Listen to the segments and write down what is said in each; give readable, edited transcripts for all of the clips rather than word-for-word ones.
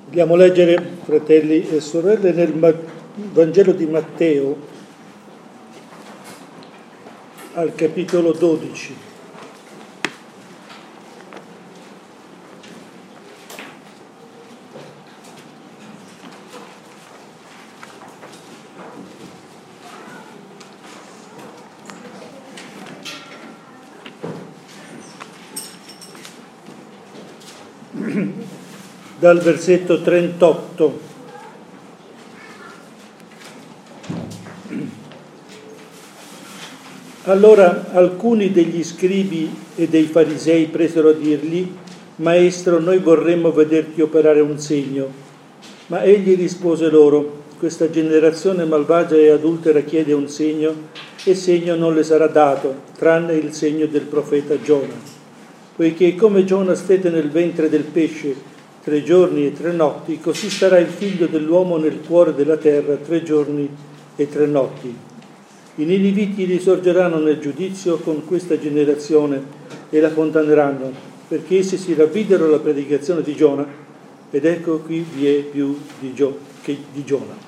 Vogliamo leggere, fratelli e sorelle, nel Vangelo di Matteo, al capitolo 12. Dal versetto 38. Allora alcuni degli scribi e dei farisei presero a dirgli: Maestro, noi vorremmo vederti operare un segno. Ma egli rispose loro: questa generazione malvagia e adultera chiede un segno, e segno non le sarà dato, tranne il segno del profeta Giona. Poiché come Giona stette nel ventre del pesce 3 giorni e 3 notti, così starà il figlio dell'uomo nel cuore della terra 3 giorni e 3 notti. I Niniviti risorgeranno nel giudizio con questa generazione e la condanneranno, perché essi si ravvidero alla predicazione di Giona, ed ecco qui vi è più che di Giona.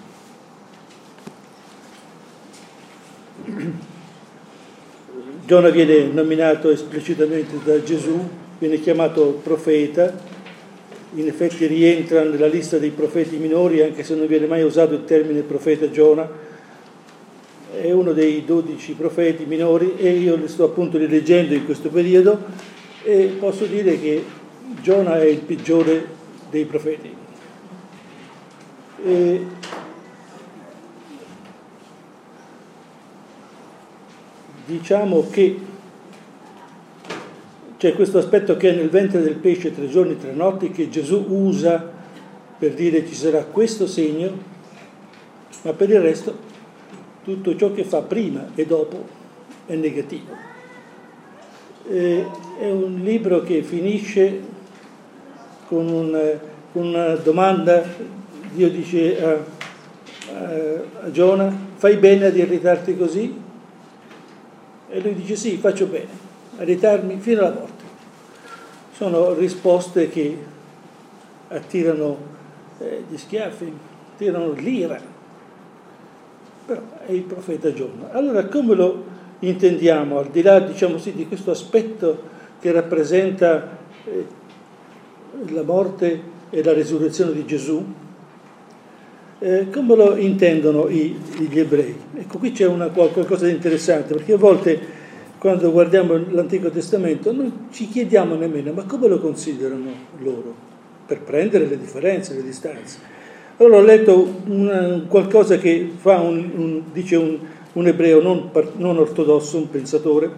Giona viene nominato esplicitamente da Gesù, viene chiamato profeta. In effetti rientra nella lista dei profeti minori, anche se non viene mai usato il termine profeta Giona. È uno dei 12 profeti minori e io li sto appunto rileggendo in questo periodo e posso dire che Giona è il peggiore dei profeti. Diciamo che c'è questo aspetto che è nel ventre del pesce 3 giorni e 3 notti che Gesù usa per dire ci sarà questo segno, ma per il resto tutto ciò che fa prima e dopo è negativo. È un libro che finisce con una domanda. Dio dice a Giona: fai bene ad irritarti così? E lui dice sì, faccio bene a irritarmi fino alla morte. Sono risposte che attirano gli schiaffi, attirano l'ira, però è il profeta Giona. Allora come lo intendiamo, al di là, diciamo sì, di questo aspetto che rappresenta la morte e la resurrezione di Gesù? Come lo intendono gli ebrei? Ecco, qui c'è qualcosa di interessante, perché a volte quando guardiamo l'Antico Testamento non ci chiediamo nemmeno ma come lo considerano loro, per prendere le differenze, le distanze. Allora ho letto qualcosa che fa dice un ebreo non ortodosso, un pensatore,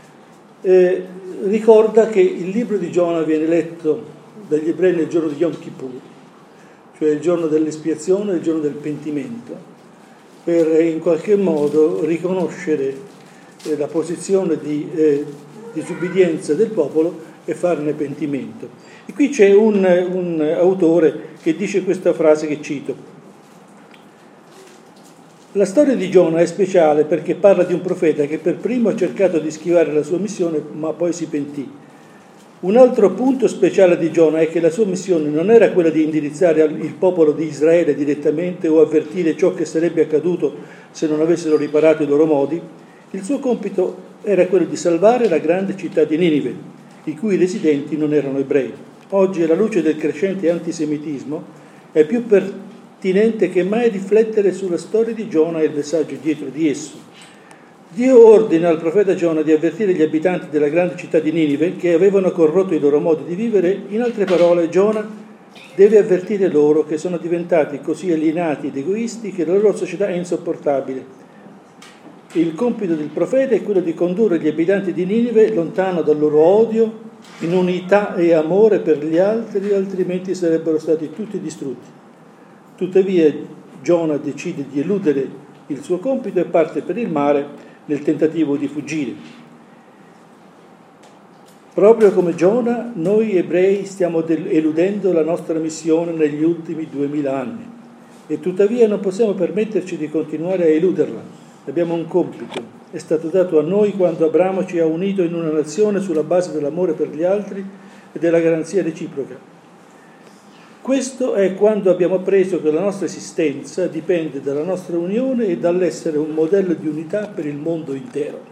ricorda che il libro di Giona viene letto dagli ebrei nel giorno di Yom Kippur, cioè il giorno dell'espiazione, il giorno del pentimento, per in qualche modo riconoscere la posizione di disubbidienza del popolo e farne pentimento. E qui c'è un autore che dice questa frase che cito: la storia di Giona è speciale perché parla di un profeta che per primo ha cercato di schivare la sua missione ma poi si pentì. Un altro punto speciale di Giona è che la sua missione non era quella di indirizzare il popolo di Israele direttamente o avvertire ciò che sarebbe accaduto se non avessero riparato i loro modi. Il suo compito era quello di salvare la grande città di Ninive, i cui residenti non erano ebrei. Oggi, alla luce del crescente antisemitismo, è più pertinente che mai riflettere sulla storia di Giona e il messaggio dietro di esso. Dio ordina al profeta Giona di avvertire gli abitanti della grande città di Ninive che avevano corrotto i loro modi di vivere. In altre parole, Giona deve avvertire loro che sono diventati così alienati ed egoisti che la loro società è insopportabile. Il compito del profeta è quello di condurre gli abitanti di Ninive lontano dal loro odio, in unità e amore per gli altri, altrimenti sarebbero stati tutti distrutti. Tuttavia Giona decide di eludere il suo compito e parte per il mare nel tentativo di fuggire. Proprio come Giona, noi ebrei stiamo eludendo la nostra missione negli ultimi 2000 anni e tuttavia non possiamo permetterci di continuare a eluderla. Abbiamo un compito, è stato dato a noi quando Abramo ci ha unito in una nazione sulla base dell'amore per gli altri e della garanzia reciproca. Questo è quando abbiamo appreso che la nostra esistenza dipende dalla nostra unione e dall'essere un modello di unità per il mondo intero.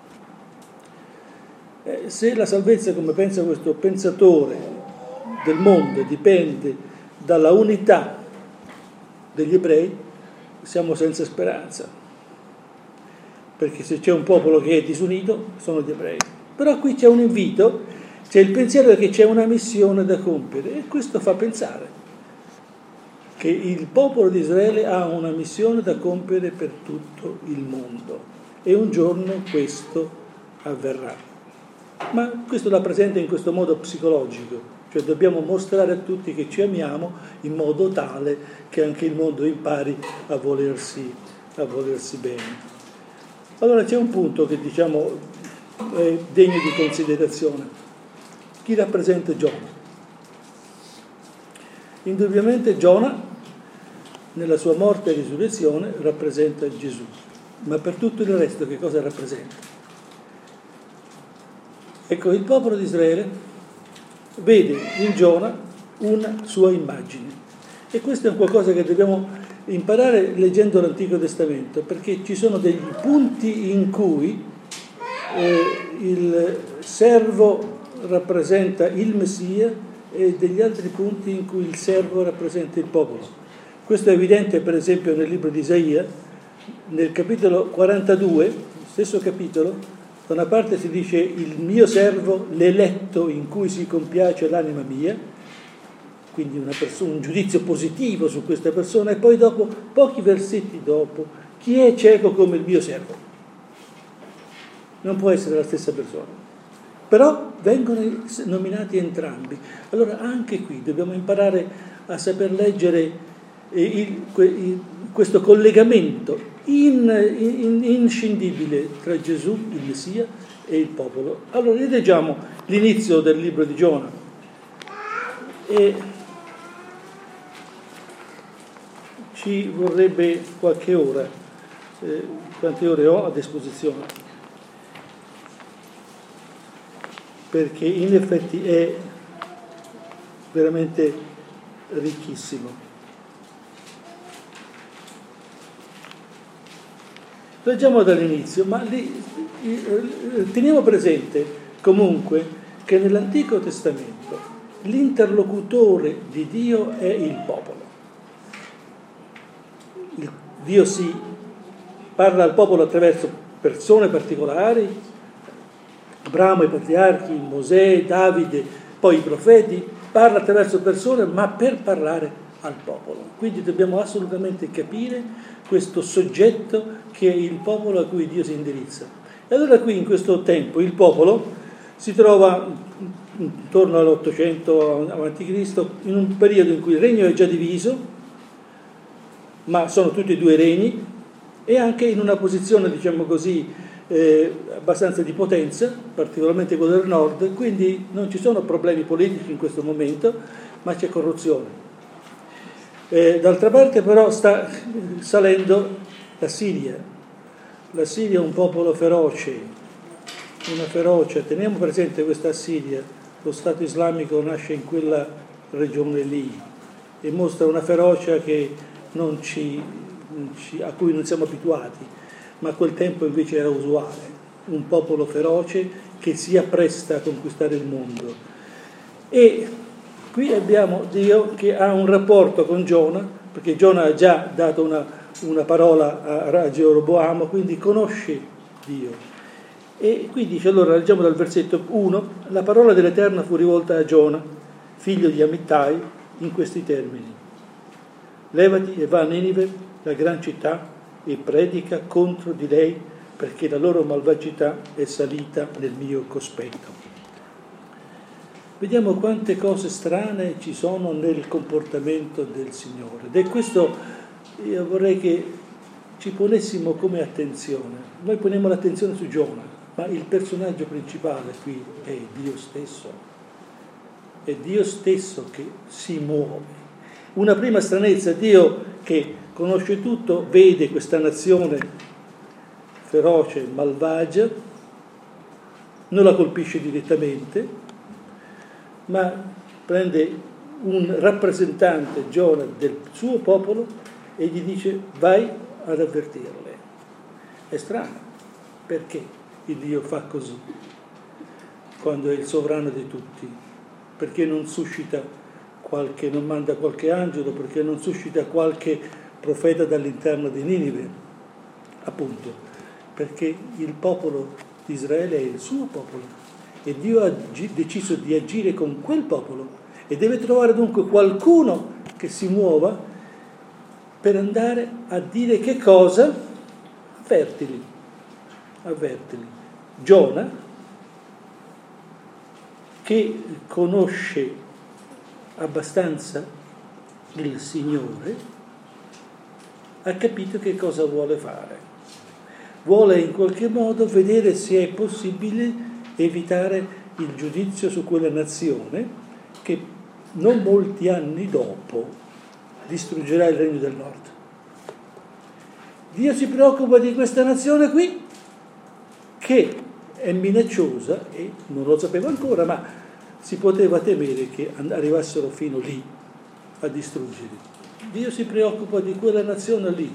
Se la salvezza, come pensa questo pensatore del mondo, dipende dalla unità degli ebrei, siamo senza speranza, perché se c'è un popolo che è disunito sono gli ebrei. Però qui c'è un invito, c'è il pensiero che c'è una missione da compiere, e questo fa pensare che il popolo di Israele ha una missione da compiere per tutto il mondo, e un giorno questo avverrà. Ma questo la presenta in questo modo psicologico, cioè dobbiamo mostrare a tutti che ci amiamo in modo tale che anche il mondo impari a volersi bene. Allora c'è un punto che diciamo è degno di considerazione. Chi rappresenta Giona? Indubbiamente Giona, nella sua morte e risurrezione, rappresenta Gesù, ma per tutto il resto che cosa rappresenta? Ecco, il popolo di Israele vede in Giona una sua immagine, e questo è un qualcosa che dobbiamo imparare leggendo l'Antico Testamento, perché ci sono degli punti in cui il servo rappresenta il Messia e degli altri punti in cui il servo rappresenta il popolo. Questo è evidente per esempio nel libro di Isaia, nel capitolo 42, stesso capitolo. Da una parte si dice il mio servo, l'eletto in cui si compiace l'anima mia, quindi un giudizio positivo su questa persona, e poi dopo, pochi versetti dopo, chi è cieco come il mio servo? Non può essere la stessa persona, però vengono nominati entrambi. Allora anche qui dobbiamo imparare a saper leggere questo collegamento inscindibile tra Gesù, il Messia, e il popolo. Allora rileggiamo l'inizio del libro di Giona. E ci vorrebbe qualche ora, quante ore ho a disposizione, perché in effetti è veramente ricchissimo. Leggiamo dall'inizio, ma teniamo presente comunque che nell'Antico Testamento l'interlocutore di Dio è il popolo. Dio si parla al popolo attraverso persone particolari, Abramo, i patriarchi, Mosè, Davide, poi i profeti, parla attraverso persone, ma per parlare al popolo. Quindi dobbiamo assolutamente capire questo soggetto che è il popolo a cui Dio si indirizza. E allora qui in questo tempo il popolo si trova intorno all'800 a.C., in un periodo in cui il regno è già diviso, ma sono tutti e due regni, e anche in una posizione, diciamo così, abbastanza di potenza, particolarmente quello del nord, quindi non ci sono problemi politici in questo momento, ma c'è corruzione. D'altra parte però sta salendo la Siria. La Siria è un popolo feroce, una ferocia. Teniamo presente questa Siria, lo Stato islamico nasce in quella regione lì e mostra una ferocia che a cui non siamo abituati, ma a quel tempo invece era usuale, un popolo feroce che si appresta a conquistare il mondo. E qui abbiamo Dio che ha un rapporto con Giona, perché Giona ha già dato una parola a Geroboamo, quindi conosce Dio. E qui dice, allora leggiamo dal versetto 1, la parola dell'Eterno fu rivolta a Giona, figlio di Amittai, in questi termini: levati e va a Ninive, la gran città, e predica contro di lei, perché la loro malvagità è salita nel mio cospetto. Vediamo quante cose strane ci sono nel comportamento del Signore. Ed è questo, io vorrei che ci ponessimo come attenzione. Noi poniamo l'attenzione su Giona, ma il personaggio principale qui è Dio stesso. È Dio stesso che si muove. Una prima stranezza, Dio che conosce tutto, vede questa nazione feroce, malvagia, non la colpisce direttamente, ma prende un rappresentante, Giona, del suo popolo e gli dice vai ad avvertirle. È strano, perché il Dio fa così quando è il sovrano di tutti? Perché non suscita non manda qualche angelo, perché non suscita qualche profeta dall'interno di Ninive? Appunto, perché il popolo di Israele è il suo popolo e Dio ha deciso di agire con quel popolo e deve trovare dunque qualcuno che si muova per andare a dire che cosa? Avvertili. Giona, che conosce abbastanza il Signore, ha capito che cosa vuole fare. Vuole in qualche modo vedere se è possibile evitare il giudizio su quella nazione che non molti anni dopo distruggerà il regno del nord. Dio si preoccupa di questa nazione qui, che è minacciosa e non lo sapeva ancora, ma si poteva temere che arrivassero fino lì a distruggere. Dio si preoccupa di quella nazione lì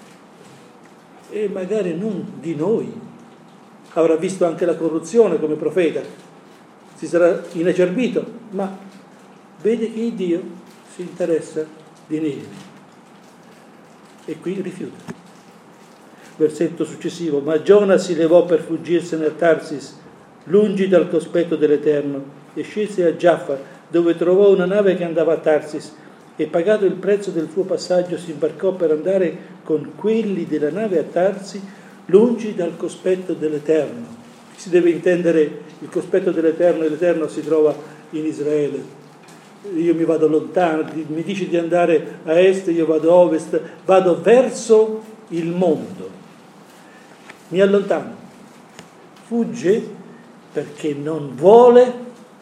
e magari non di noi. Avrà visto anche la corruzione come profeta, si sarà inacerbito, ma vede che Dio si interessa di Ninive e qui rifiuta. Versetto successivo: ma Giona si levò per fuggirsene a Tarsis, lungi dal cospetto dell'Eterno, e scese a Giaffa, dove trovò una nave che andava a Tarsis, e pagato il prezzo del suo passaggio si imbarcò per andare con quelli della nave a Tarsi, lungi dal cospetto dell'Eterno. Si deve intendere il cospetto dell'Eterno, e l'Eterno si trova in Israele. Io mi vado lontano, mi dice di andare a est, io vado a ovest, vado verso il mondo. Mi allontano. Fugge perché non vuole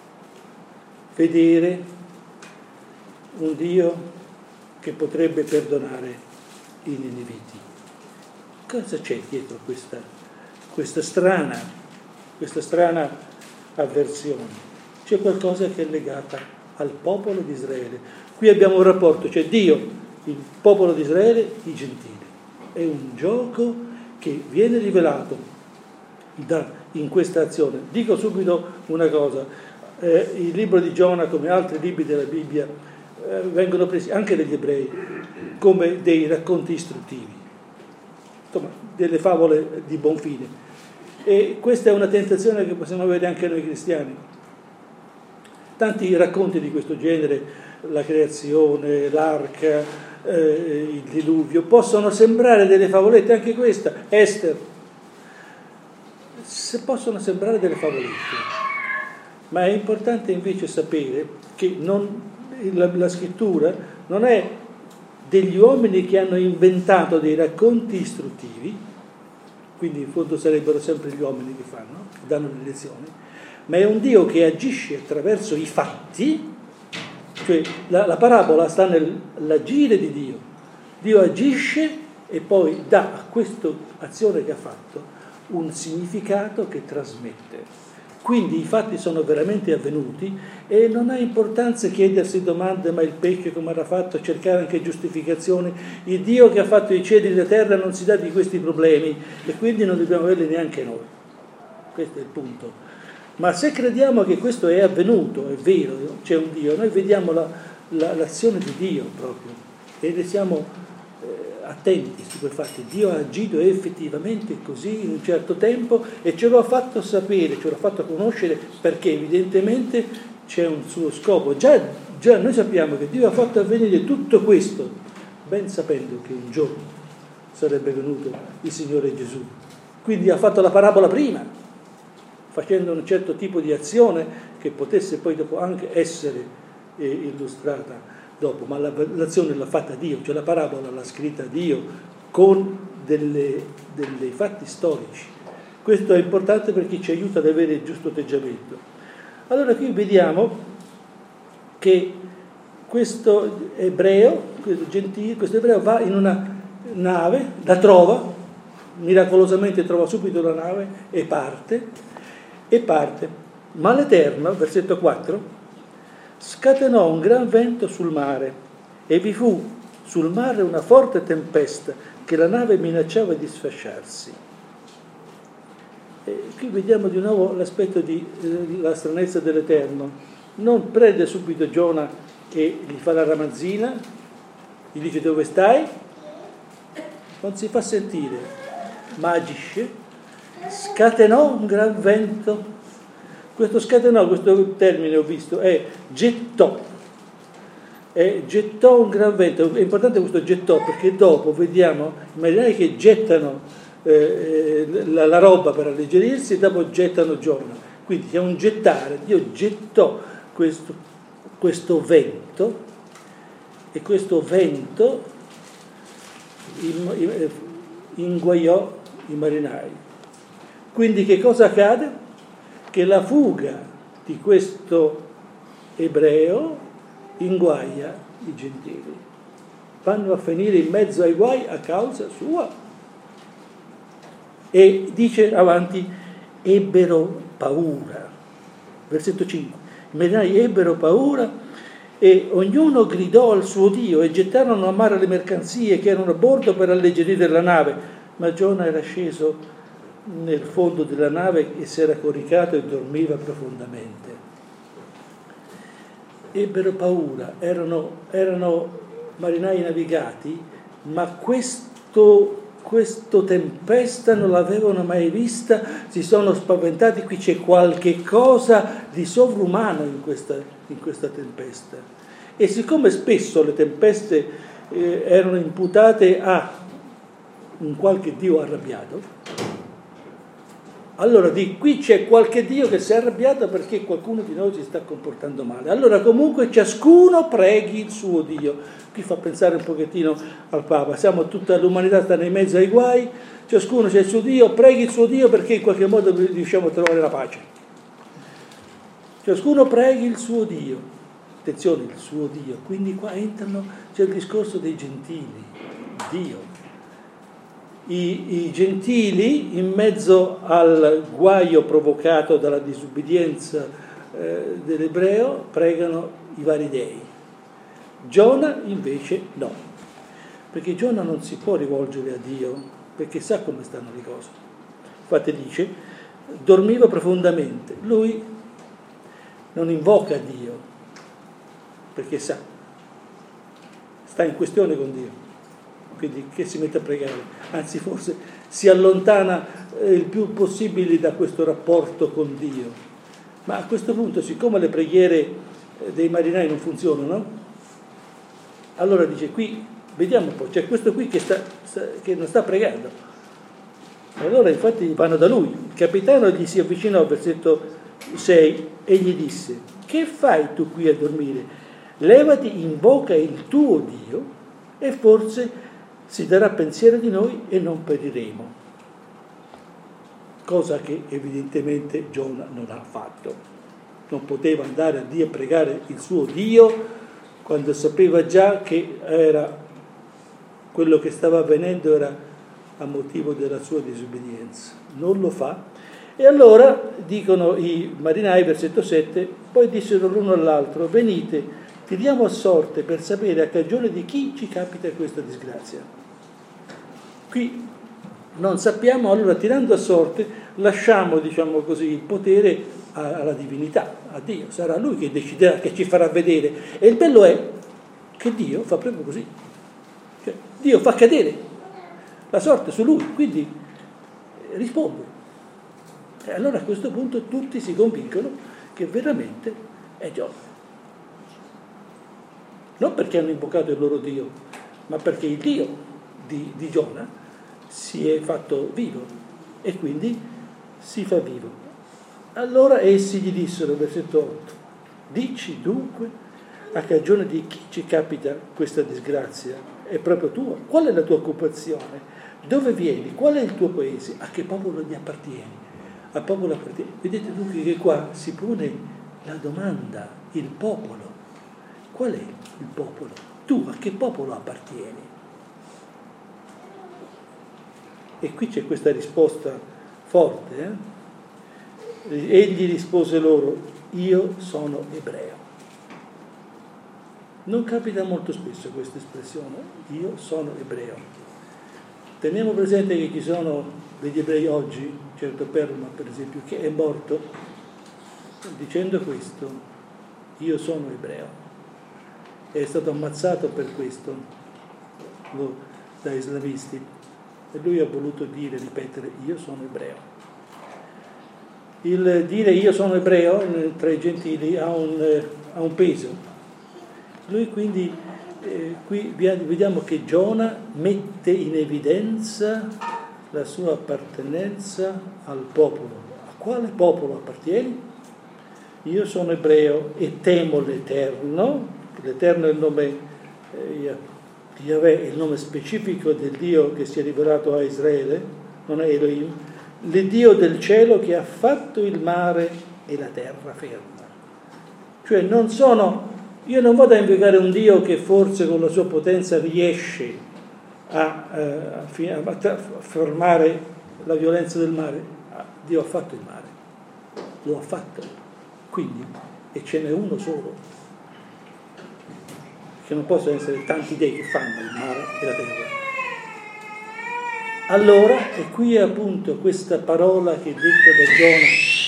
vedere un Dio che potrebbe perdonare i niniviti. Cosa c'è dietro questa strana avversione? C'è qualcosa che è legata al popolo di Israele. Qui abbiamo un rapporto, c'è Dio, il popolo di Israele, i gentili. È un gioco che viene rivelato in questa azione. Dico subito una cosa. Il libro di Giona, come altri libri della Bibbia, vengono presi anche dagli ebrei come dei racconti istruttivi, insomma, delle favole di buon fine. E questa è una tentazione che possiamo avere anche noi cristiani. Tanti racconti di questo genere, la creazione, l'arca, il diluvio, possono sembrare delle favolette, anche questa, Esther, possono sembrare delle favolette. Ma è importante invece sapere che la scrittura non è degli uomini che hanno inventato dei racconti istruttivi, quindi in fondo sarebbero sempre gli uomini che danno le lezioni, ma è un Dio che agisce attraverso i fatti, cioè la parabola sta nell'agire di Dio. Dio agisce e poi dà a questa azione che ha fatto un significato che trasmette. Quindi i fatti sono veramente avvenuti e non ha importanza chiedersi domande, ma il pesce come era fatto, cercare anche giustificazioni. Il Dio che ha fatto i cieli e la terra non si dà di questi problemi e quindi non dobbiamo averli neanche noi. Questo è il punto. Ma se crediamo che questo è avvenuto, è vero, c'è un Dio, noi vediamo l'azione di Dio proprio e ne siamo attenti su quel fatto. Dio ha agito effettivamente così in un certo tempo e ce l'ha fatto sapere, ce l'ha fatto conoscere, perché evidentemente c'è un suo scopo. Già noi sappiamo che Dio ha fatto avvenire tutto questo ben sapendo che un giorno sarebbe venuto il Signore Gesù. Quindi ha fatto la parabola prima, facendo un certo tipo di azione che potesse poi dopo anche essere illustrata dopo, ma l'azione l'ha fatta Dio, cioè la parabola l'ha scritta Dio con dei fatti storici. Questo è importante perché ci aiuta ad avere il giusto atteggiamento. Allora qui vediamo che questo ebreo va in una nave, la trova, miracolosamente trova subito la nave e parte, ma l'Eterno, versetto 4, scatenò un gran vento sul mare e vi fu sul mare una forte tempesta che la nave minacciava di sfasciarsi. E qui vediamo di nuovo l'aspetto della stranezza dell'Eterno. Non prende subito Giona e gli fa la ramazzina, gli dice dove stai, non si fa sentire, ma agisce, scatenò un gran vento. Questo scatenò, questo termine ho visto, è gettò un gran vento. È importante questo gettò perché dopo vediamo i marinai che gettano la roba per alleggerirsi e dopo gettano Giona. Quindi c'è un gettare, Dio gettò questo vento e questo vento inguaiò i marinai. Quindi che cosa accade? Che la fuga di questo ebreo inguaia i gentili, vanno a finire in mezzo ai guai a causa sua. E dice avanti, ebbero paura. Versetto 5, i marinai ebbero paura e ognuno gridò al suo Dio e gettarono a mare le mercanzie che erano a bordo per alleggerire la nave, ma Giona era sceso nel fondo della nave e si era coricato e dormiva profondamente. Ebbero paura, erano marinai navigati, ma questo tempesta non l'avevano mai vista, si sono spaventati. Qui c'è qualche cosa di sovrumano in questa tempesta. E siccome spesso le tempeste erano imputate a un qualche dio arrabbiato, allora qui c'è qualche dio che si è arrabbiato perché qualcuno di noi si sta comportando male. Allora comunque ciascuno preghi il suo Dio. Qui fa pensare un pochettino al Papa. Tutta l'umanità sta in mezzo ai guai, ciascuno c'è il suo Dio, preghi il suo Dio perché in qualche modo riusciamo a trovare la pace. Ciascuno preghi il suo Dio. Attenzione, il suo Dio. Quindi qua c'è il discorso dei gentili, Dio. I gentili, in mezzo al guaio provocato dalla disubbidienza dell'ebreo, pregano i vari dei. Giona invece no, perché Giona non si può rivolgere a Dio, perché sa come stanno le cose. Infatti dice, dormiva profondamente. Lui non invoca Dio, perché sta in questione con Dio. Quindi che si mette a pregare, anzi forse si allontana il più possibile da questo rapporto con Dio. Ma a questo punto, siccome le preghiere dei marinai non funzionano, allora dice qui, vediamo un po', c'è questo qui che non sta pregando. E allora infatti vanno da lui. Il capitano gli si avvicinò, versetto 6, e gli disse, che fai tu qui a dormire? Levati, invoca il tuo Dio e forse si darà pensiero di noi e non periremo. Cosa che evidentemente Giona non ha fatto. Non poteva andare a Dio a pregare il suo Dio quando sapeva già che era quello che stava avvenendo era a motivo della sua disobbedienza. Non lo fa. E allora dicono i marinai, versetto 7, poi dissero l'uno all'altro, venite, tiriamo a sorte per sapere a cagione di chi ci capita questa disgrazia. Qui non sappiamo, allora tirando a sorte lasciamo, diciamo così, il potere alla divinità, a Dio. Sarà Lui che deciderà, che ci farà vedere. E il bello è che Dio fa proprio così. Cioè, Dio fa cadere la sorte su Lui, quindi risponde. E allora a questo punto tutti si convincono che veramente è Giona. Non perché hanno invocato il loro Dio, ma perché il Dio di Giona si è fatto vivo e quindi si fa vivo. Allora essi gli dissero, versetto 8, dici dunque a cagione di chi ci capita questa disgrazia? È proprio tua? Qual è la tua occupazione? Dove vieni? Qual è il tuo paese? A che popolo ne appartieni? A popolo appartieni. Vedete dunque che qua si pone la domanda, il popolo. Qual è il popolo? Tu a che popolo appartieni? E qui c'è questa risposta forte. Egli rispose loro, io sono ebreo. Non capita molto spesso questa espressione, io sono ebreo. Teniamo presente che ci sono degli ebrei oggi, certo Perlman per esempio, che è morto dicendo questo, io sono ebreo. È stato ammazzato per questo da islamisti e lui ha voluto ripetere io sono ebreo. Il dire io sono ebreo tra i gentili ha un peso. Lui quindi, qui vediamo che Giona mette in evidenza la sua appartenenza al popolo. A quale popolo appartieni? Io sono ebreo e temo l'Eterno. L'Eterno è il nome, Yahweh è il nome specifico del Dio che si è rivelato a Israele, non è Elohim, l'Iddio del cielo che ha fatto il mare e la terra ferma. Cioè io non vado a invocare un Dio che forse con la sua potenza riesce a fermare la violenza del mare. Dio ha fatto il mare, lo ha fatto, quindi, e ce n'è uno solo, che non possono essere tanti dei che fanno il mare e la terra. Allora, e qui è appunto questa parola che è detta da Giona,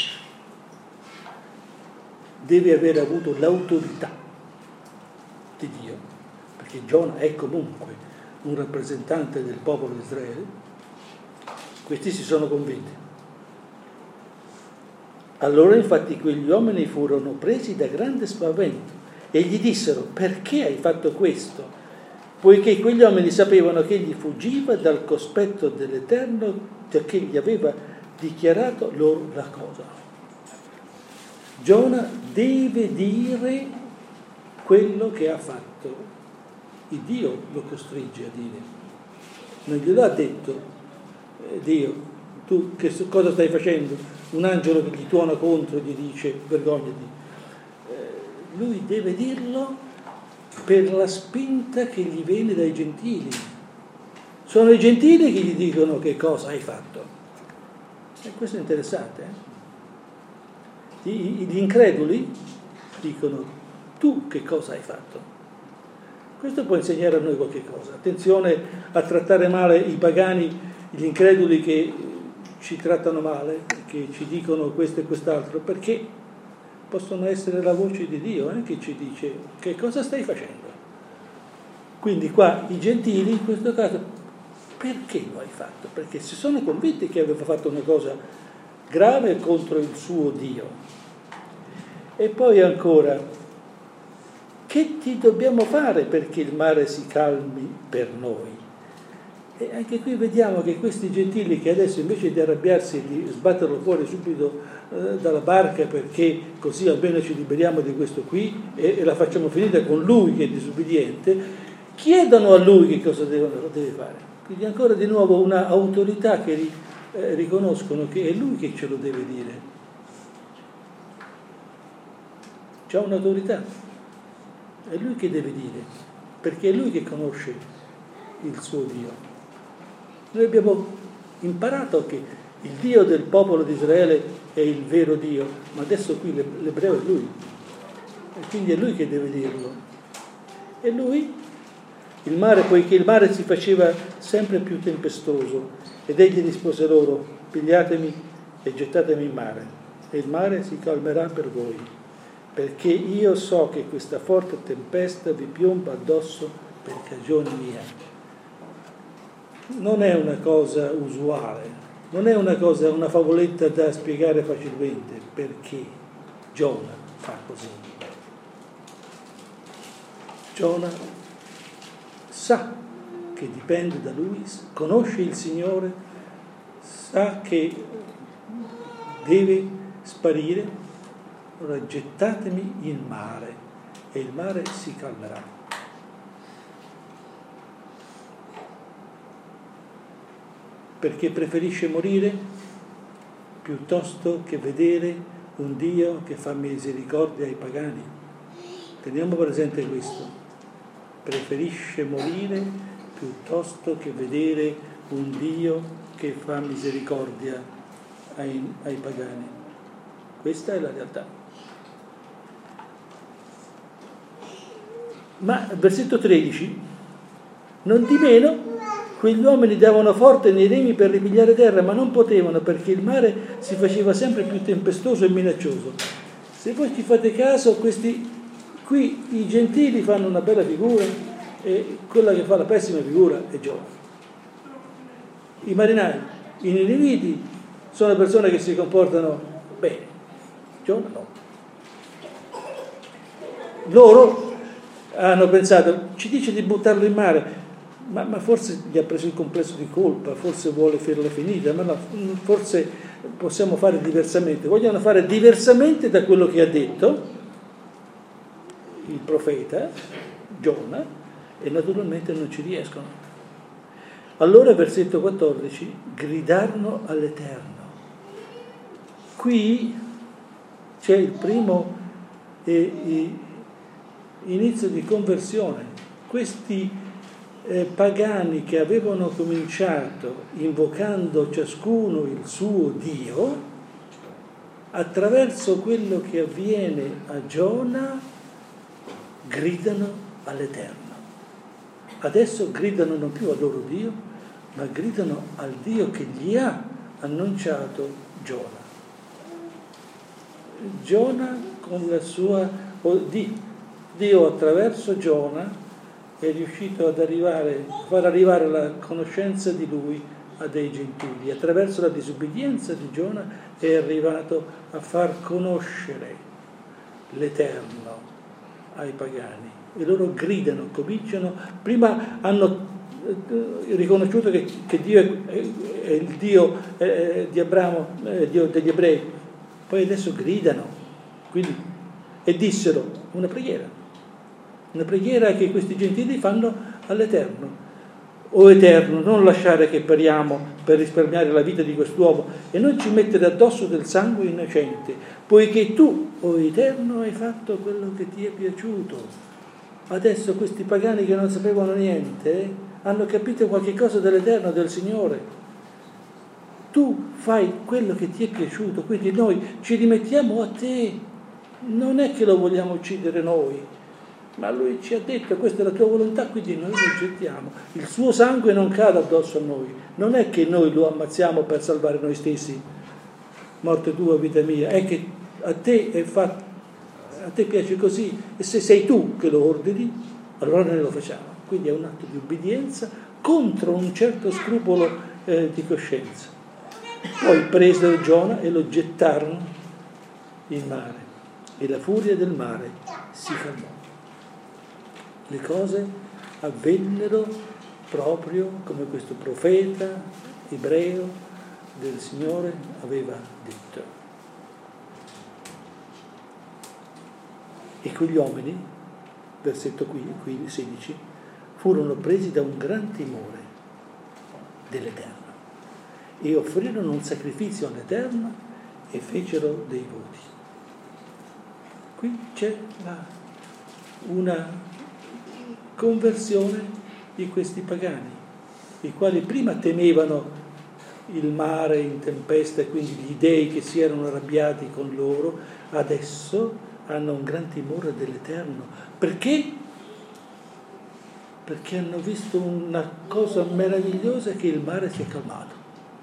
deve aver avuto l'autorità di Dio, perché Giona è comunque un rappresentante del popolo di Israele. Questi si sono convinti. Allora infatti quegli uomini furono presi da grande spavento e gli dissero: perché hai fatto questo? Poiché quegli uomini sapevano che egli fuggiva dal cospetto dell'Eterno, perché gli aveva dichiarato loro la cosa. Giona deve dire quello che ha fatto. Il Dio lo costringe a dire. Non glielo ha detto Dio, tu cosa stai facendo? Un angelo che gli tuona contro gli dice vergognati. Lui deve dirlo per la spinta che gli viene dai gentili. Sono i gentili che gli dicono che cosa hai fatto. E questo è interessante. Gli increduli dicono: tu che cosa hai fatto? Questo può insegnare a noi qualche cosa. Attenzione a trattare male i pagani, gli increduli che ci trattano male, che ci dicono questo e quest'altro, perché possono essere la voce di Dio che ci dice che cosa stai facendo. Quindi qua i gentili in questo caso, perché lo hai fatto? Perché si sono convinti che aveva fatto una cosa grave contro il suo Dio. E poi ancora, che ti dobbiamo fare perché il mare si calmi per noi? E anche qui vediamo che questi gentili che adesso invece di arrabbiarsi e di sbatterlo fuori subito dalla barca perché così almeno ci liberiamo di questo qui e la facciamo finita con lui che è disubbidiente, chiedono a lui che cosa deve fare. Quindi ancora di nuovo una autorità che riconoscono che è lui che ce lo deve dire. C'è un'autorità. È lui che deve dire, perché è lui che conosce il suo Dio. Noi abbiamo imparato che il Dio del popolo di Israele è il vero Dio, ma adesso qui l'ebreo è lui, e quindi è lui che deve dirlo. E lui, il mare, poiché il mare si faceva sempre più tempestoso, ed egli rispose loro: pigliatemi e gettatemi in mare, e il mare si calmerà per voi. Perché io so che questa forte tempesta vi piomba addosso per cagione mia. Non è una cosa usuale, non è una favoletta da spiegare facilmente, perché Giona fa così. Giona sa che dipende da lui, conosce il Signore, sa che deve sparire. Allora gettatemi in mare e il mare si calmerà. Perché preferisce morire piuttosto che vedere un Dio che fa misericordia ai pagani. Teniamo presente questo. Preferisce morire piuttosto che vedere un Dio che fa misericordia ai pagani. Questa è la realtà. Ma versetto 13, non di meno, quegli uomini davano forte nei remi per ripigliare terra, ma non potevano perché il mare si faceva sempre più tempestoso e minaccioso. Se voi ci fate caso, qui i gentili fanno una bella figura e quella che fa la pessima figura è Giona. I marinai, i niniviti, sono persone che si comportano bene. Giona no. Loro hanno pensato, ci dice di buttarlo in mare, ma forse gli ha preso il complesso di colpa, forse vuole farla finita, ma no, forse possiamo fare diversamente. Vogliono fare diversamente da quello che ha detto il profeta Giona e naturalmente non ci riescono. Allora, versetto 14, gridarono all'Eterno. Qui c'è il primo inizio di conversione. Questi pagani che avevano cominciato invocando ciascuno il suo Dio, attraverso quello che avviene a Giona, gridano all'Eterno. Adesso gridano non più al loro Dio, ma gridano al Dio che gli ha annunciato Giona. Giona con la sua... Dio attraverso Giona è riuscito ad far arrivare la conoscenza di lui a dei gentili. Attraverso la disobbedienza di Giona è arrivato a far conoscere l'Eterno ai pagani. E loro gridano, cominciano, prima hanno riconosciuto che Dio è il Dio di Abramo, Dio degli ebrei, poi adesso gridano, quindi, e dissero una preghiera che questi gentili fanno all'Eterno. O Eterno, non lasciare che periamo per risparmiare la vita di quest'uomo e non ci mettere addosso del sangue innocente, poiché tu, o Eterno, hai fatto quello che ti è piaciuto. Adesso questi pagani che non sapevano niente hanno capito qualche cosa dell'Eterno, del Signore. Tu fai quello che ti è piaciuto, quindi noi ci rimettiamo a te. Non è che lo vogliamo uccidere noi, ma lui ci ha detto questa è la tua volontà, quindi noi lo accettiamo. Il suo sangue non cade addosso a noi, non è che noi lo ammazziamo per salvare noi stessi, morte tua, vita mia, è che a te è fatto, a te piace così e se sei tu che lo ordini, allora noi lo facciamo. Quindi è un atto di obbedienza contro un certo scrupolo di coscienza. Poi presero Giona e lo gettarono in mare e la furia del mare si calmò. Le cose avvennero proprio come questo profeta ebreo del Signore aveva detto. E quegli uomini, versetto qui 16, furono presi da un gran timore dell'Eterno e offrirono un sacrificio all'Eterno e fecero dei voti. Qui c'è una conversione di questi pagani, i quali prima temevano il mare in tempesta e quindi gli dei che si erano arrabbiati con loro, adesso hanno un gran timore dell'Eterno. Perché? Perché hanno visto una cosa meravigliosa, che il mare si è calmato.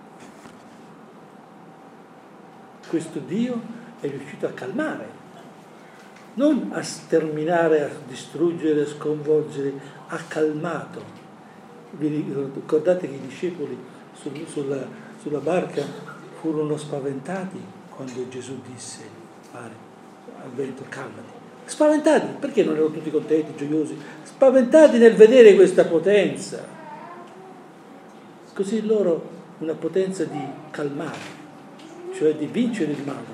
Questo Dio è riuscito a calmare, non a sterminare, a distruggere, a sconvolgere, ha calmato. Vi ricordate che i discepoli sulla barca furono spaventati quando Gesù disse mare, al vento, calmati. Spaventati, perché non erano tutti contenti, gioiosi? Spaventati nel vedere questa potenza. Così loro una potenza di calmare, cioè di vincere il male.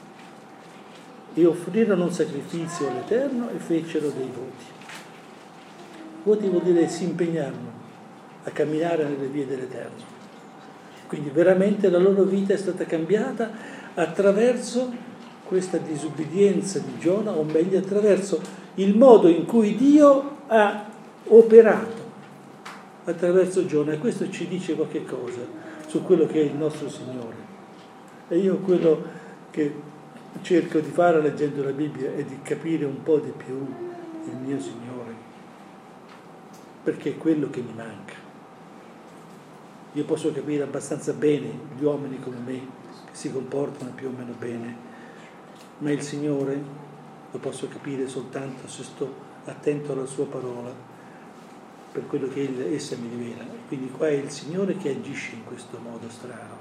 E offrirono un sacrificio all'Eterno e fecero dei voti. Voti vuol dire si impegnarono a camminare nelle vie dell'Eterno. Quindi veramente la loro vita è stata cambiata attraverso questa disobbedienza di Giona, o meglio attraverso il modo in cui Dio ha operato attraverso Giona. E questo ci dice qualche cosa su quello che è il nostro Signore. E io quello che cerco di fare leggendo la Bibbia è di capire un po' di più il mio Signore. perché è quello che mi manca. Io posso capire abbastanza bene gli uomini come me, che si comportano più o meno bene, ma il Signore lo posso capire soltanto se sto attento alla sua parola, per quello che essa mi rivela. Quindi qua è il Signore che agisce in questo modo strano.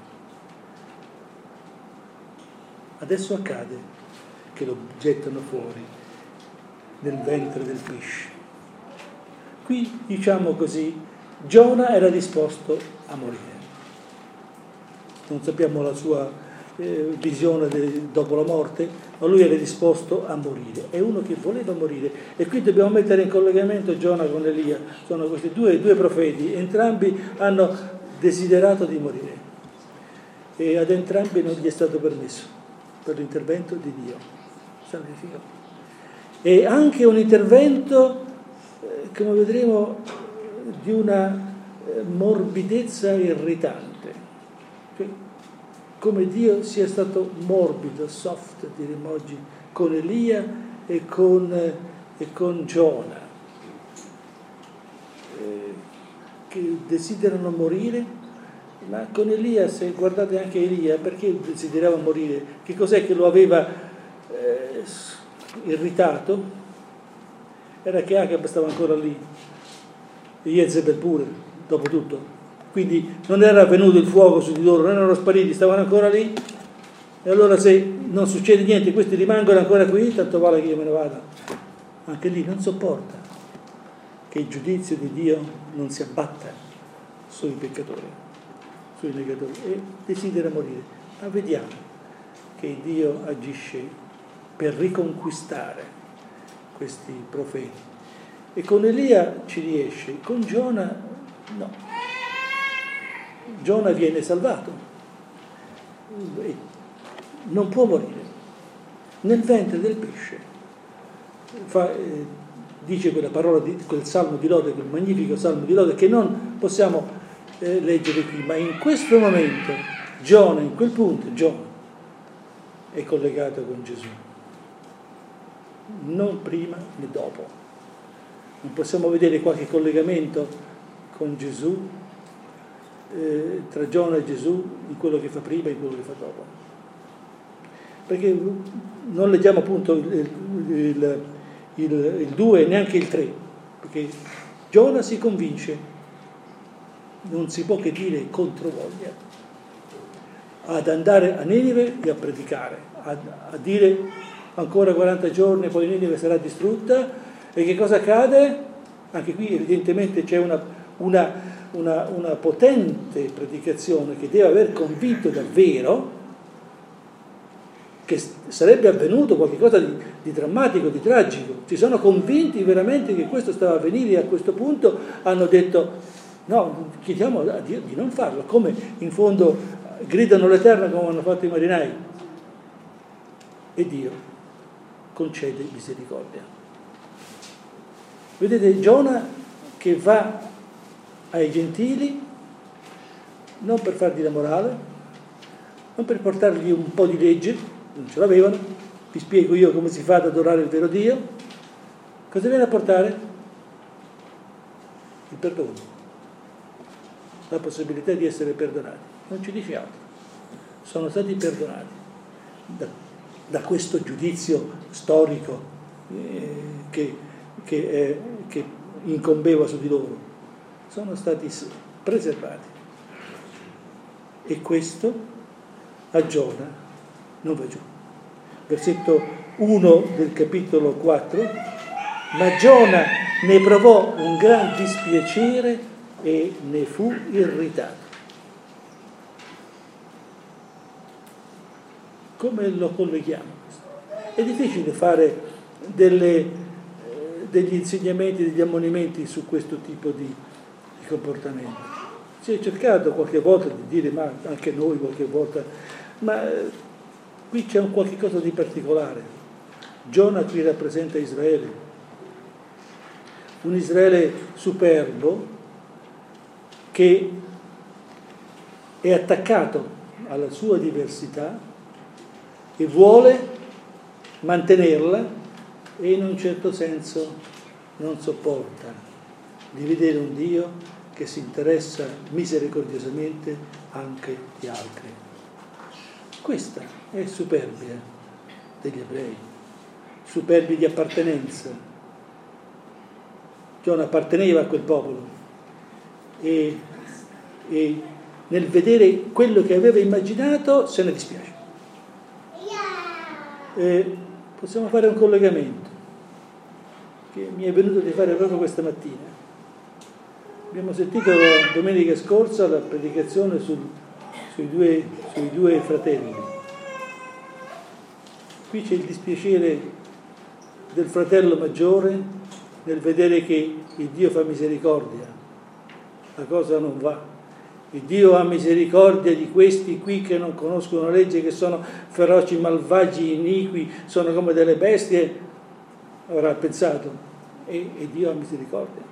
Adesso accade che lo gettano fuori nel ventre del pesce. Qui, diciamo così, Giona era disposto a morire. Non sappiamo la sua visione dopo la morte, ma lui era disposto a morire. È uno che voleva morire. E qui dobbiamo mettere in collegamento Giona con Elia. Sono questi due profeti, entrambi hanno desiderato di morire. E ad entrambi non gli è stato permesso per l'intervento di Dio. Santificato. E anche un intervento, come vedremo, di una morbidezza irritante, cioè, come Dio sia stato morbido, soft, diremmo oggi, con Elia e con Giona, che desiderano morire. Ma con Elia, se guardate anche Elia, perché desiderava morire? Che cos'è che lo aveva irritato? Era che Acab stava ancora lì, e Jezebel pure, dopo tutto. Quindi non era venuto il fuoco su di loro, non erano spariti, stavano ancora lì. E allora se non succede niente, questi rimangono ancora qui, tanto vale che io me ne vada. Anche lì non sopporta che il giudizio di Dio non si abbatta sui peccatori, sui negatori, e desidera morire. Ma vediamo che Dio agisce per riconquistare questi profeti. E con Elia ci riesce, con Giona no. Giona viene salvato, non può morire, nel ventre del pesce. Dice quella parola, quel salmo di lode, quel magnifico salmo di lode che non possiamo leggere qui, ma in questo momento Giona, in quel punto Giona è collegato con Gesù, non prima né dopo. Non possiamo vedere qualche collegamento con Gesù, tra Giona e Gesù, in quello che fa prima e in quello che fa dopo, perché non leggiamo appunto il 2 e neanche il 3, perché Giona si convince, non si può che dire controvoglia, ad andare a Ninive e a predicare, a dire ancora 40 giorni poi Ninive sarà distrutta. E che cosa accade? Anche qui evidentemente c'è una potente predicazione che deve aver convinto davvero che sarebbe avvenuto qualcosa di drammatico, di tragico. Si sono convinti veramente che questo stava a avvenire, e a questo punto hanno detto no, chiediamo a Dio di non farlo, come in fondo gridano l'Eterno come hanno fatto i marinai, e Dio concede misericordia. Vedete Giona che va ai gentili non per fargli la morale, non per portargli un po' di legge, non ce l'avevano, vi spiego io come si fa ad adorare il vero Dio. Cosa viene a portare? Il perdono, la possibilità di essere perdonati, non ci dice altro. Sono stati perdonati da questo giudizio storico che incombeva su di loro, sono stati preservati. E questo a Giona non va giù. Versetto 1 del capitolo 4: ma Giona ne provò un gran dispiacere e ne fu irritato. Come lo colleghiamo? È difficile fare degli insegnamenti, degli ammonimenti su questo tipo di comportamento. Si è cercato qualche volta di dire, ma anche noi qualche volta, ma qui c'è un qualche cosa di particolare. Giona qui rappresenta Israele, un Israele superbo che è attaccato alla sua diversità e vuole mantenerla, e in un certo senso non sopporta di vedere un Dio che si interessa misericordiosamente anche di altri. Questa è superbia degli ebrei, superbia di appartenenza. Giona apparteneva a quel popolo e nel vedere quello che aveva immaginato se ne dispiace. Possiamo fare un collegamento che mi è venuto di fare proprio questa mattina. Abbiamo sentito domenica scorsa la predicazione sui due fratelli. Qui c'è il dispiacere del fratello maggiore nel vedere che il Dio fa misericordia. La cosa non va. Il Dio ha misericordia di questi qui che non conoscono la legge, che sono feroci, malvagi, iniqui, sono come delle bestie, avrà pensato, e Dio ha misericordia.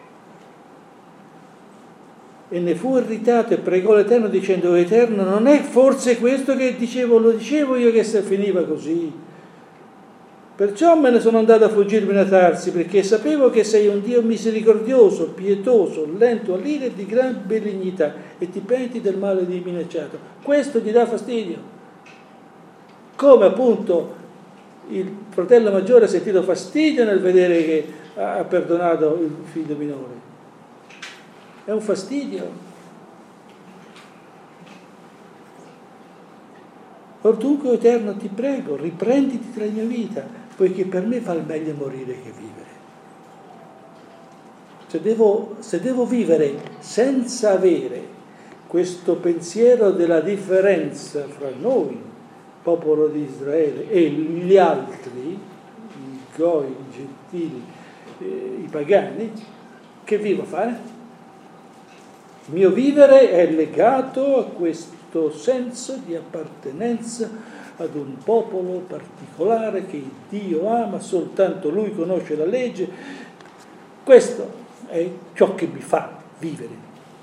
E ne fu irritato e pregò l'Eterno dicendo: Eterno, non è forse questo che lo dicevo io che se finiva così? Perciò me ne sono andato a fuggirmi a Tarsi, perché sapevo che sei un Dio misericordioso, pietoso, lento all'ira e di gran benignità, e ti penti del male di minacciato. Questo gli dà fastidio. Come appunto il fratello maggiore ha sentito fastidio nel vedere che ha perdonato il figlio minore. È un fastidio. Or dunque, Eterno, ti prego, riprenditi dalla mia vita, poiché per me val meglio morire che vivere. Se devo vivere senza avere questo pensiero della differenza fra noi, popolo di Israele, e gli altri, i goi, i gentili, i pagani, che vivo a fare? Il mio vivere è legato a questo senso di appartenenza ad un popolo particolare che Dio ama, soltanto Lui conosce la legge. Questo è ciò che mi fa vivere.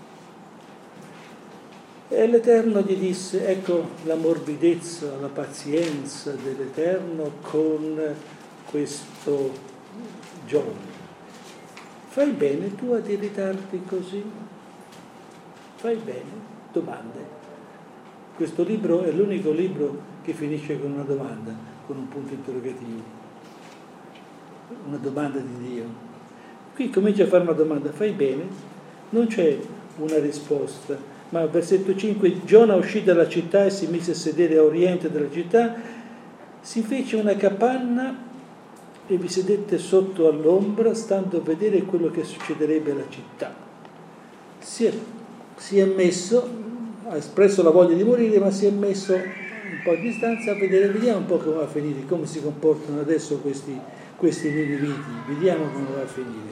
E l'Eterno gli disse: ecco la morbidezza, la pazienza dell'Eterno con questo giovane. Fai bene tu ad irritarti così? Fai bene? Domande. Questo libro è l'unico libro che finisce con una domanda, con un punto interrogativo. Una domanda di Dio. Qui comincia a fare una domanda: fai bene? Non c'è una risposta, ma al versetto 5: Giona uscì dalla città e si mise a sedere a oriente della città, si fece una capanna e vi sedette sotto all'ombra, stando a vedere quello che succederebbe alla città. Si è messo, ha espresso la voglia di morire, ma si è messo un po' a distanza a vedere, vediamo un po' come va a finire, come si comportano adesso questi niniviti, vediamo come va a finire.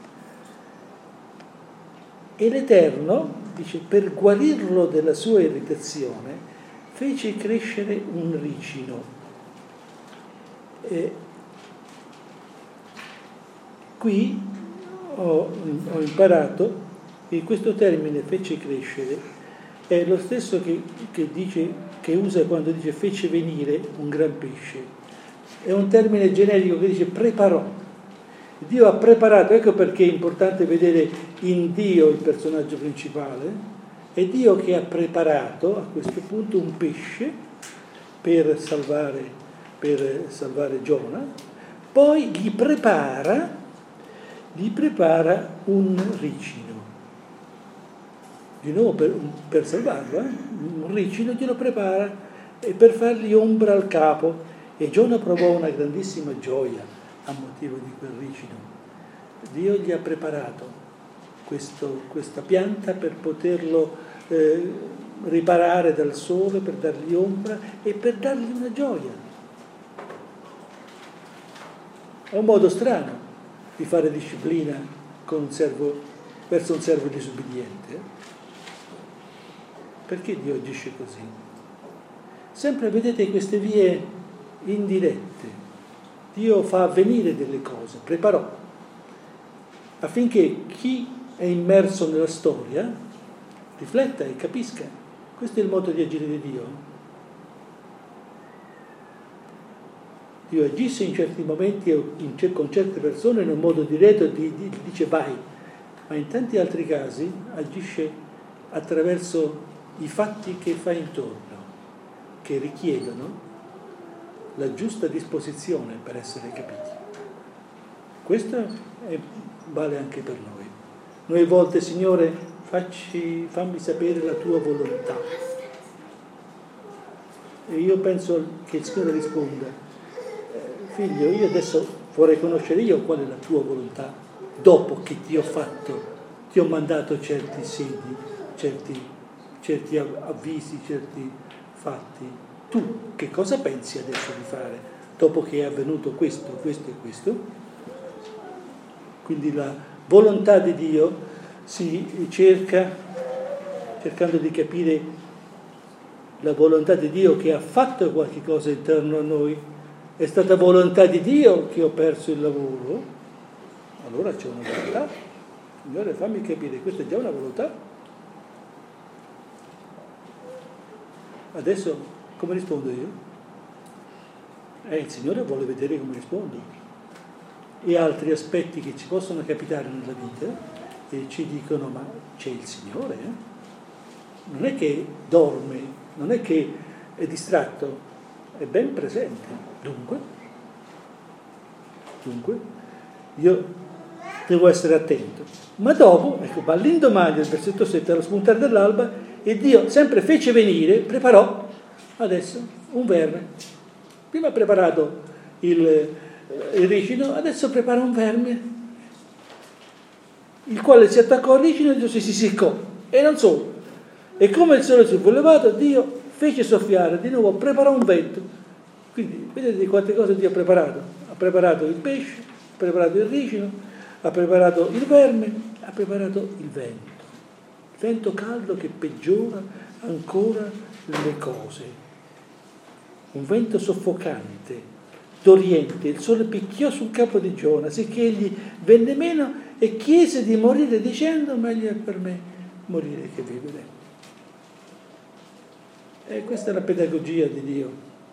E l'Eterno, dice, per guarirlo della sua irritazione, fece crescere un ricino. Qui ho imparato che questo termine fece crescere è lo stesso che dice, che usa quando dice fece venire un gran pesce. È un termine generico che dice preparò. Dio ha preparato, ecco perché è importante vedere in Dio il personaggio principale. È Dio che ha preparato a questo punto un pesce per salvare Giona, poi gli prepara un ricino. Di nuovo per salvarlo, un ricino glielo prepara e per fargli ombra al capo, e Giona provò una grandissima gioia a motivo di quel ricino. Dio gli ha preparato questa pianta per poterlo riparare dal sole, per dargli ombra e per dargli una gioia. È un modo strano di fare disciplina con verso un servo disobbediente. Perché Dio agisce così? Sempre vedete queste vie indirette. Dio fa avvenire delle cose, preparò, affinché chi è immerso nella storia rifletta e capisca. Questo è il modo di agire di Dio. Dio agisce in certi momenti con certe persone in un modo diretto, dice vai, ma in tanti altri casi agisce attraverso i fatti che fa intorno, che richiedono la giusta disposizione per essere capiti. Questo vale anche per noi. Noi a volte, Signore, fammi sapere la tua volontà. E io penso che il Signore risponda, figlio, io adesso vorrei conoscere io qual è la tua volontà, dopo che ti ho mandato certi segni, certi avvisi, certi fatti. Tu che cosa pensi adesso di fare, dopo che è avvenuto questo, questo e questo? Quindi la volontà di Dio si cerca, cercando di capire la volontà di Dio che ha fatto qualche cosa interno a noi. È stata volontà di Dio che ho perso il lavoro, allora c'è una volontà. Signore, fammi capire, questa è già una volontà. Adesso come rispondo io? Il Signore vuole vedere come rispondo. E altri aspetti che ci possono capitare nella vita e ci dicono, ma c'è il Signore, Non è che dorme, non è che è distratto, è ben presente. Dunque, io devo essere attento. Ma dopo, ma all'indomani del versetto 7, allo spuntare dell'alba, e Dio sempre fece venire, preparò adesso un verme. Prima ha preparato il ricino, adesso prepara un verme, il quale si attaccò al ricino e si seccò. E non solo. E come il sole si fu levato, Dio fece soffiare di nuovo, preparò un vento. Quindi vedete quante cose Dio ha preparato. Ha preparato il pesce, ha preparato il ricino, ha preparato il verme, ha preparato il vento caldo che peggiora ancora le cose. Un vento soffocante, d'oriente. Il sole picchiò sul capo di Giona, sicché egli venne meno e chiese di morire dicendo, meglio è per me morire che vivere. E questa è la pedagogia di Dio.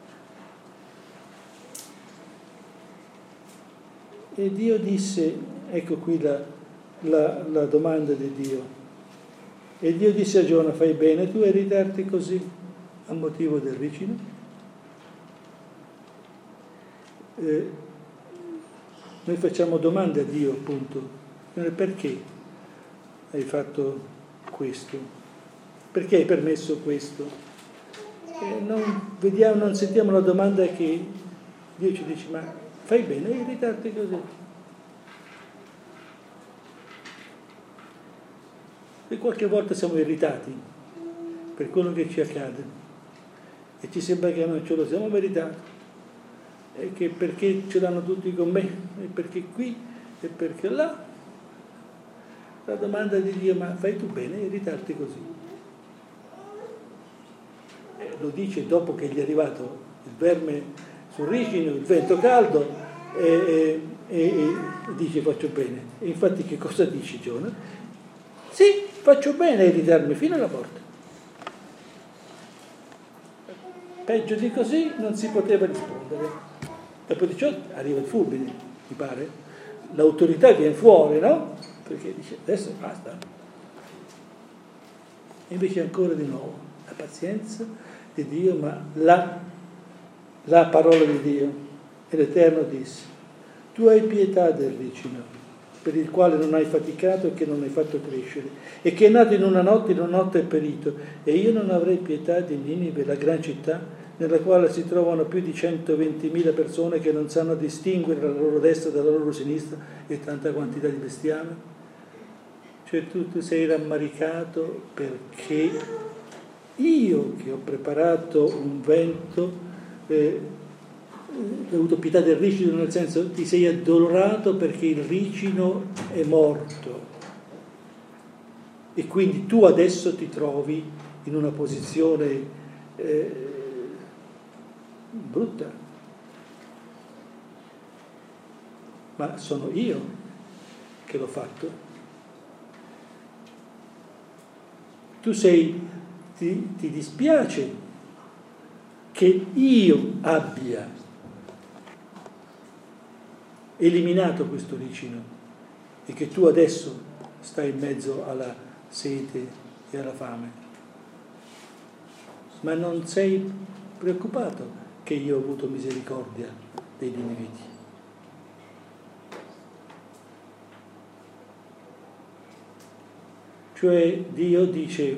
E Dio disse, ecco qui la domanda di Dio. E Dio disse a Giona, fai bene tu a irritarti così a motivo del ricino? Noi facciamo domande a Dio, appunto, perché hai fatto questo? Perché hai permesso questo? Non sentiamo la domanda che Dio ci dice, ma fai bene a irritarti così? E qualche volta siamo irritati per quello che ci accade e ci sembra che non ce lo siamo meritati e che perché ce l'hanno tutti con me e perché qui e perché là. La domanda di Dio, ma fai tu bene a irritarti così? Lo dice dopo che gli è arrivato il verme sul ricino, il vento caldo e dice faccio bene. E infatti che cosa dice Giona? Sì, faccio bene a irritarmi fino alla morte. Peggio di così non si poteva rispondere. Dopo di ciò arriva il fulmine, mi pare. L'autorità viene fuori, no? Perché dice adesso basta. E invece ancora di nuovo la pazienza di Dio, ma la parola di Dio. E l'Eterno disse, tu hai pietà del ricino, per il quale non hai faticato e che non hai fatto crescere, e che è nato in una notte è perito, e io non avrei pietà di Ninive, la gran città, nella quale si trovano più di 120.000 persone che non sanno distinguere la loro destra dalla loro sinistra e tanta quantità di bestiame. Cioè tu sei rammaricato perché io che ho preparato un vento, ho avuto pietà del ricino, nel senso ti sei addolorato perché il ricino è morto e quindi tu adesso ti trovi in una posizione brutta, ma sono io che l'ho fatto. Tu ti dispiace che io abbia eliminato questo ricino e che tu adesso stai in mezzo alla sete e alla fame. Ma non sei preoccupato che io ho avuto misericordia dei niniviti. Cioè Dio dice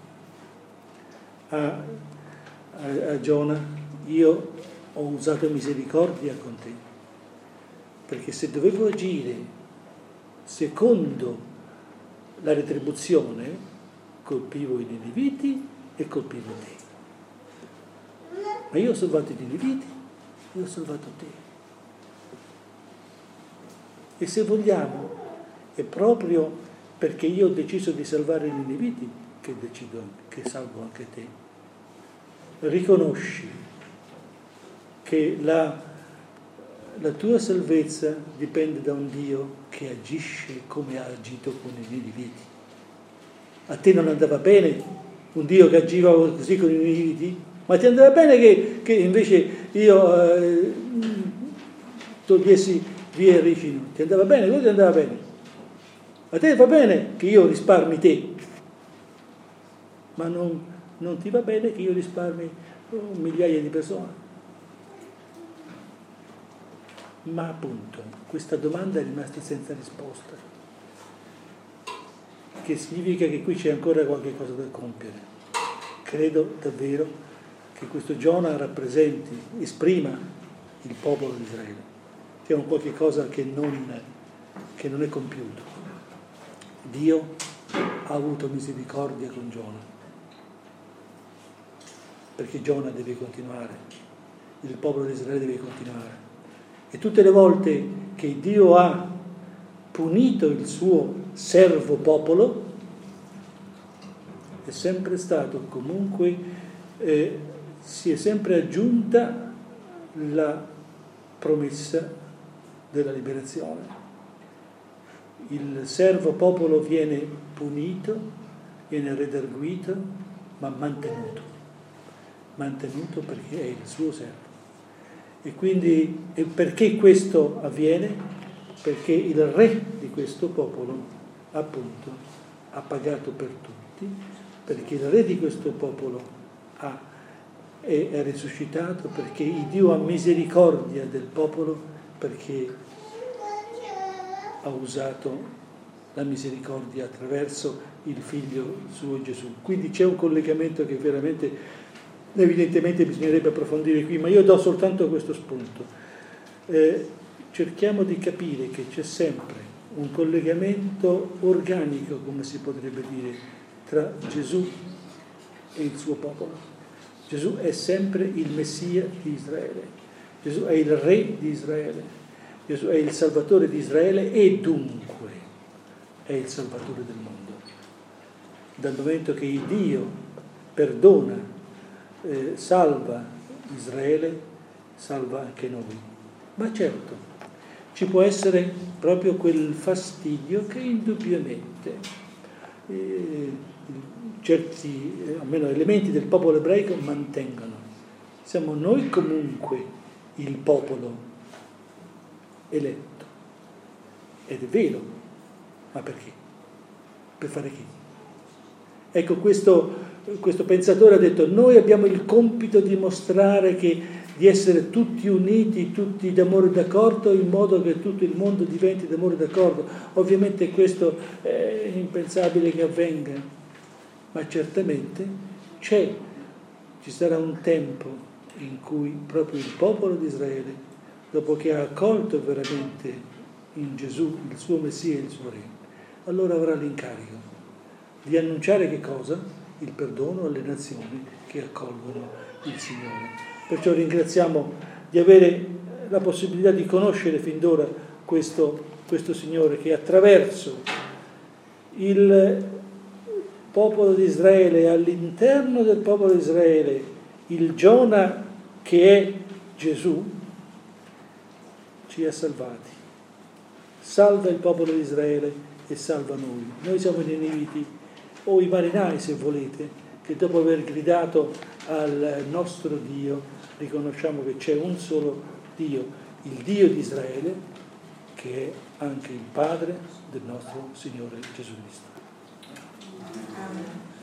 a Giona: io ho usato misericordia con te, perché se dovevo agire secondo la retribuzione, colpivo i niniviti e colpivo te. Ma io ho salvato i niniviti, io ho salvato te. E se vogliamo, è proprio perché io ho deciso di salvare i niniviti che decido, che salvo anche te. Riconosci che la tua salvezza dipende da un Dio che agisce come ha agito con i niniviti. A te non andava bene un Dio che agiva così con i niniviti? Ma ti andava bene che invece io togliessi via il ricino? Ti andava bene? Quello ti andava bene. A te va bene che io risparmi te, ma non ti va bene che io risparmi migliaia di persone. Ma appunto, questa domanda è rimasta senza risposta, che significa che qui c'è ancora qualche cosa da compiere. Credo davvero che questo Giona esprima il popolo di Israele. C'è un qualche cosa che non è compiuto. Dio ha avuto misericordia con Giona, perché Giona deve continuare, il popolo di Israele deve continuare. E tutte le volte che Dio ha punito il suo servo popolo, è sempre stato comunque, si è sempre aggiunta la promessa della liberazione. Il servo popolo viene punito, viene redarguito, ma mantenuto perché è il suo servo. E quindi perché questo avviene? Perché il re di questo popolo appunto ha pagato per tutti, perché il re di questo popolo è risuscitato, perché Dio ha misericordia del popolo, perché ha usato la misericordia attraverso il figlio suo Gesù. Quindi c'è un collegamento che evidentemente bisognerebbe approfondire qui, ma io do soltanto questo spunto. Cerchiamo di capire che c'è sempre un collegamento organico, come si potrebbe dire, tra Gesù e il suo popolo. Gesù è sempre il Messia di Israele, Gesù è il Re di Israele, Gesù è il Salvatore di Israele e dunque è il Salvatore del mondo. Dal momento che Dio perdona, salva Israele, salva anche noi. Ma certo, ci può essere proprio quel fastidio che indubbiamente certi, almeno elementi del popolo ebraico mantengono. Siamo noi comunque il popolo eletto. Ed è vero, ma perché? Per fare che? Ecco, questo pensatore ha detto: noi abbiamo il compito di mostrare di essere tutti uniti, tutti d'amore d'accordo, in modo che tutto il mondo diventi d'amore d'accordo. Ovviamente questo è impensabile che avvenga, ma certamente ci sarà un tempo in cui proprio il popolo di Israele, dopo che ha accolto veramente in Gesù il suo Messia e il suo Re, allora avrà l'incarico di annunciare che cosa? Il perdono alle nazioni che accolgono il Signore. Perciò ringraziamo di avere la possibilità di conoscere fin d'ora questo Signore che attraverso il popolo di Israele, all'interno del popolo di Israele, il Giona che è Gesù, ci ha salvati. Salva il popolo di Israele e salva noi. Noi siamo i niniviti, o i marinai se volete, che dopo aver gridato al nostro Dio riconosciamo che c'è un solo Dio, il Dio di Israele, che è anche il Padre del nostro Signore Gesù Cristo. Amen.